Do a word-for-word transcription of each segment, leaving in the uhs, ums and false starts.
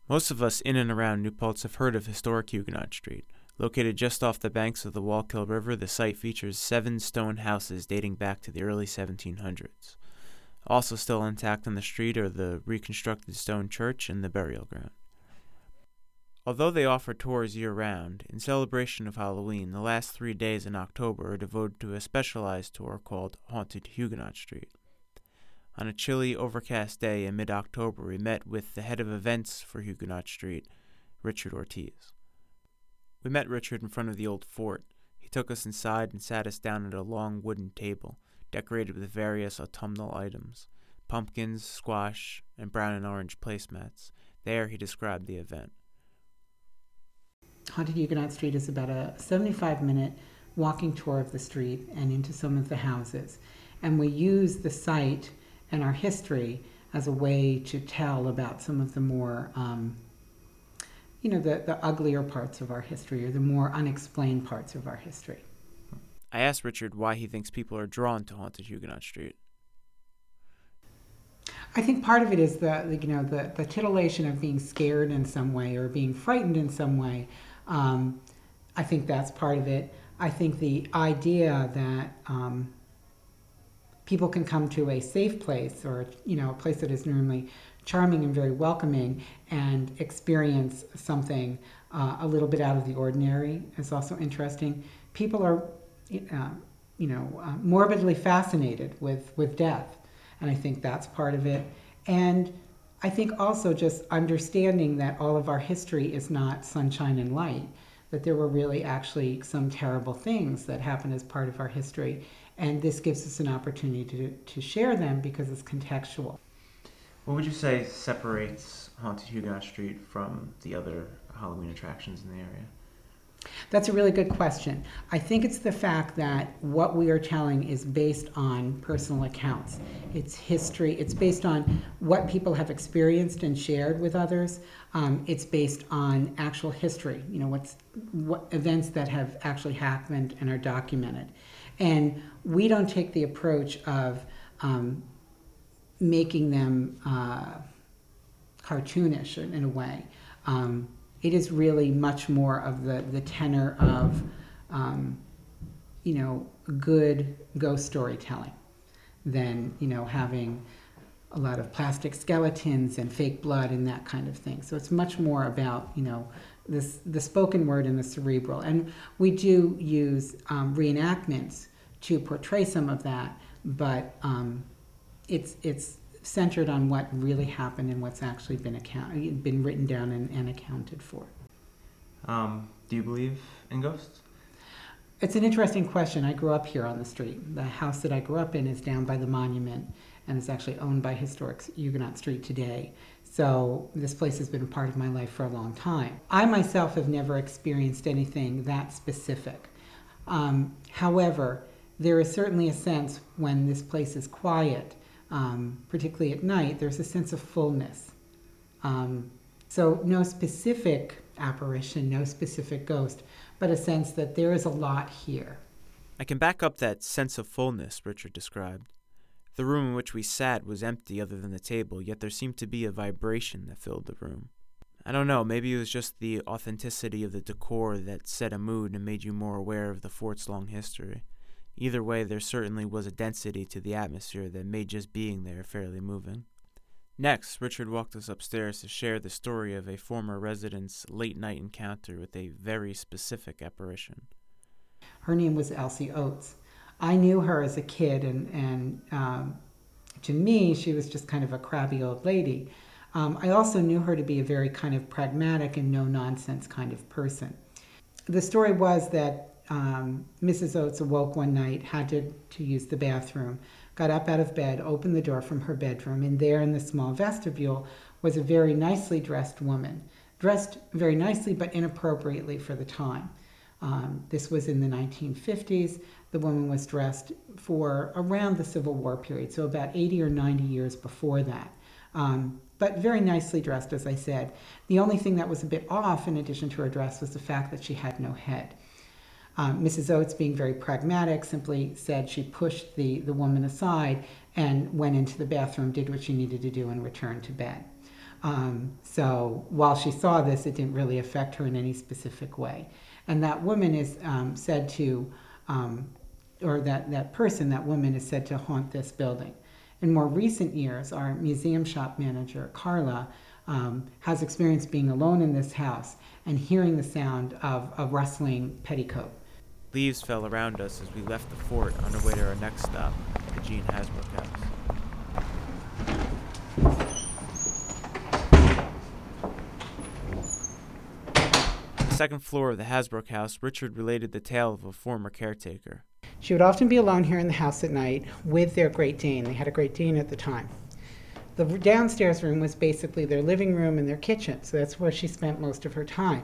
Most of us in and around New Paltz have heard of historic Huguenot Street. Located just off the banks of the Wallkill River, the site features seven stone houses dating back to the early seventeen hundreds. Also still intact on the street are the reconstructed stone church and the burial ground. Although they offer tours year-round, in celebration of Halloween, the last three days in October are devoted to a specialized tour called Haunted Huguenot Street. On a chilly, overcast day in mid-October, we met with the head of events for Huguenot Street, Richard Ortiz. We met Richard in front of the old fort. He took us inside and sat us down at a long wooden table, decorated with various autumnal items, pumpkins, squash, and brown and orange placemats. There he described the event. Haunted Huguenot Street is about a seventy-five minute walking tour of the street and into some of the houses. And we use the site and our history as a way to tell about some of the more um, you know, the, the uglier parts of our history, or the more unexplained parts of our history. I asked Richard why he thinks people are drawn to Haunted Huguenot Street. I think part of it is the, the you know the, the titillation of being scared in some way or being frightened in some way. Um, I think that's part of it. I think the idea that um, people can come to a safe place, or you know a place that is normally charming and very welcoming, and experience something uh, a little bit out of the ordinary is also interesting. People are, uh, you know, uh, morbidly fascinated with, with death, and I think that's part of it. And I think also just understanding that all of our history is not sunshine and light, that there were really actually some terrible things that happened as part of our history, and this gives us an opportunity to, to share them because it's contextual. What would you say separates Haunted Huguenot Street from the other Halloween attractions in the area? That's a really good question. I think it's the fact that what we are telling is based on personal accounts. It's history. It's based on what people have experienced and shared with others. Um, it's based on actual history, you know, what's, what events that have actually happened and are documented. And we don't take the approach of um, making them uh, cartoonish in, in a way. Um, it is really much more of the, the tenor of, um, you know, good ghost storytelling than, you know, having a lot of plastic skeletons and fake blood and that kind of thing. So it's much more about, you know, this the spoken word and the cerebral. And we do use um, reenactments to portray some of that, but um, it's it's centered on what really happened and what's actually been account been written down and, and accounted for. Um, do you believe in ghosts? It's an interesting question. I grew up here on the street. The house that I grew up in is down by the monument and is actually owned by Historic Huguenot Street today. So this place has been a part of my life for a long time. I myself have never experienced anything that specific. Um, however, there is certainly a sense when this place is quiet, um, particularly at night, there's a sense of fullness. Um, so no specific apparition, no specific ghost, but a sense that there is a lot here. I can back up that sense of fullness Richard described. The room in which we sat was empty other than the table, yet there seemed to be a vibration that filled the room. I don't know, maybe it was just the authenticity of the decor that set a mood and made you more aware of the fort's long history. Either way, there certainly was a density to the atmosphere that made just being there fairly moving. Next, Richard walked us upstairs to share the story of a former resident's late-night encounter with a very specific apparition. Her name was Elsie Oates. I knew her as a kid, and, and um, to me, she was just kind of a crabby old lady. Um, I also knew her to be a very kind of pragmatic and no-nonsense kind of person. The story was that um, Missus Oates awoke one night, had to, to use the bathroom, got up out of bed, opened the door from her bedroom, and there in the small vestibule was a very nicely dressed woman, dressed very nicely but inappropriately for the time. Um, this was in the nineteen fifties. The woman was dressed for around the Civil War period, so about eighty or ninety years before that. Um, but very nicely dressed, as I said. The only thing that was a bit off, in addition to her dress, was the fact that she had no head. Um, Missus Oates, being very pragmatic, simply said she pushed the, the woman aside and went into the bathroom, did what she needed to do, and returned to bed. Um, so while she saw this, it didn't really affect her in any specific way. And that woman is um, said to, um, or that, that person, that woman is said to haunt this building. In more recent years, our museum shop manager, Carla, um, has experienced being alone in this house and hearing the sound of a rustling petticoat. Leaves fell around us as we left the fort on our way to our next stop, the Jean Hasbrook House. On the second floor of the Hasbrook House, Richard related the tale of a former caretaker. She would often be alone here in the house at night with their Great Dane. They had a Great Dane at the time. The downstairs room was basically their living room and their kitchen, so that's where she spent most of her time.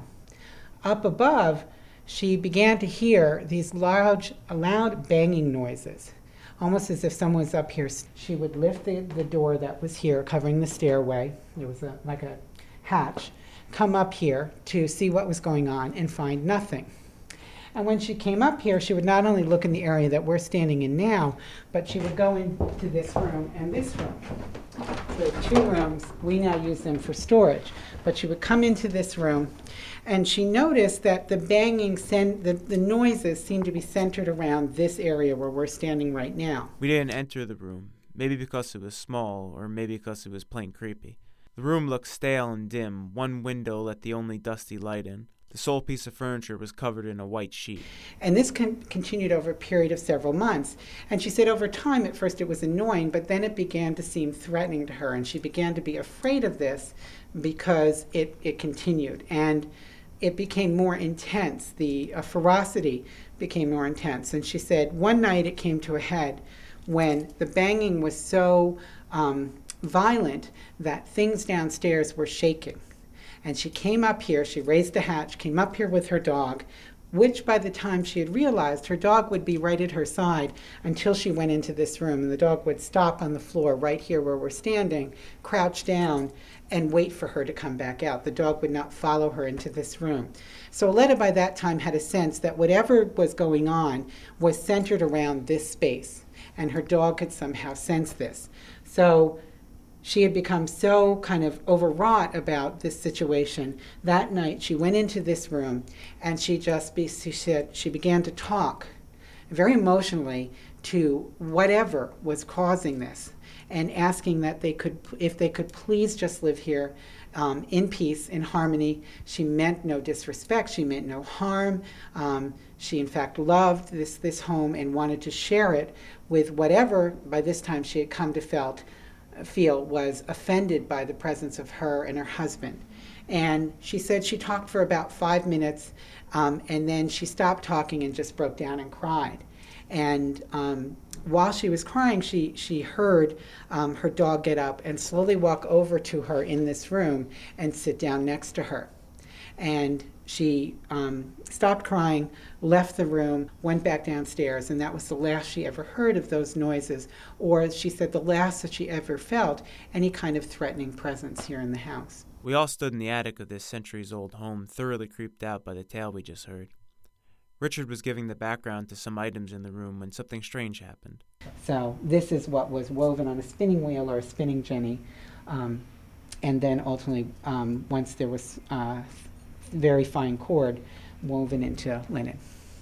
Up above, she began to hear these large, loud banging noises, almost as if someone was up here. She would lift the, the door that was here, covering the stairway. There was a, like a hatch. Come up here to see what was going on and find nothing. And when she came up here, she would not only look in the area that we're standing in now, but she would go into this room and this room. So two rooms, we now use them for storage. But she would come into this room, and she noticed that the banging, sen- the, the noises seemed to be centered around this area where we're standing right now. We didn't enter the room, maybe because it was small, or maybe because it was plain creepy. The room looked stale and dim, one window let the only dusty light in. The sole piece of furniture was covered in a white sheet. And this con- continued over a period of several months. And she said over time, at first it was annoying, but then it began to seem threatening to her. And she began to be afraid of this because it, it continued. And it became more intense. The uh, ferocity became more intense. And she said one night it came to a head when the banging was so um, violent that things downstairs were shaking. And she came up here, she raised the hatch, came up here with her dog, which by the time she had realized her dog would be right at her side until she went into this room. And the dog would stop on the floor right here where we're standing, crouch down, and wait for her to come back out. The dog would not follow her into this room. So Aletta by that time had a sense that whatever was going on was centered around this space, and her dog could somehow sense this. So she had become so kind of overwrought about this situation. That night, she went into this room, and she just be, she said she began to talk very emotionally to whatever was causing this, and asking that they could, if they could please just live here um, in peace, in harmony. She meant no disrespect. She meant no harm. Um, she, in fact, loved this this home and wanted to share it with whatever, by this time, she had come to felt. feel was offended by the presence of her and her husband. And she said she talked for about five minutes, um, and then she stopped talking and just broke down and cried. And um, while she was crying, she, she heard um, her dog get up and slowly walk over to her in this room and sit down next to her. And she um, stopped crying, left the room, went back downstairs, and that was the last she ever heard of those noises, or she said the last that she ever felt any kind of threatening presence here in the house. We all stood in the attic of this centuries-old home, thoroughly creeped out by the tale we just heard. Richard was giving the background to some items in the room when something strange happened. So this is what was woven on a spinning wheel or a spinning jenny, um, and then ultimately, um, once there was uh, very fine cord woven into linen.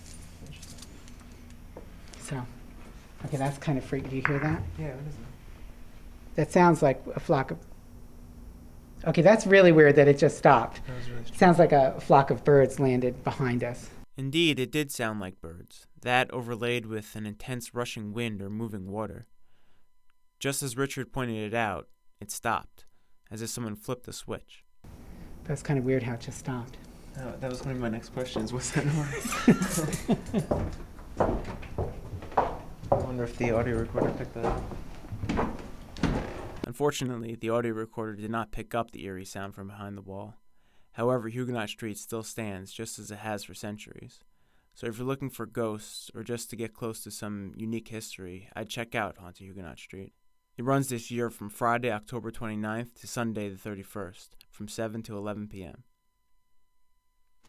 So, okay, that's kind of freaky. Do you hear that? Yeah, what is it? That sounds like a flock of... Okay, that's really weird that it just stopped. That was really strange. Sounds like a flock of birds landed behind us. Indeed, it did sound like birds, that overlaid with an intense rushing wind or moving water. Just as Richard pointed it out, it stopped, as if someone flipped a switch. That's kind of weird how it just stopped. Oh, that was going to be my next question, is what's that noise? I wonder if the audio recorder picked that up. Unfortunately, the audio recorder did not pick up the eerie sound from behind the wall. However, Huguenot Street still stands just as it has for centuries. So if you're looking for ghosts or just to get close to some unique history, I'd check out Haunted Huguenot Street. It runs this year from Friday, October twenty-ninth to Sunday the thirty-first, from seven to eleven p.m.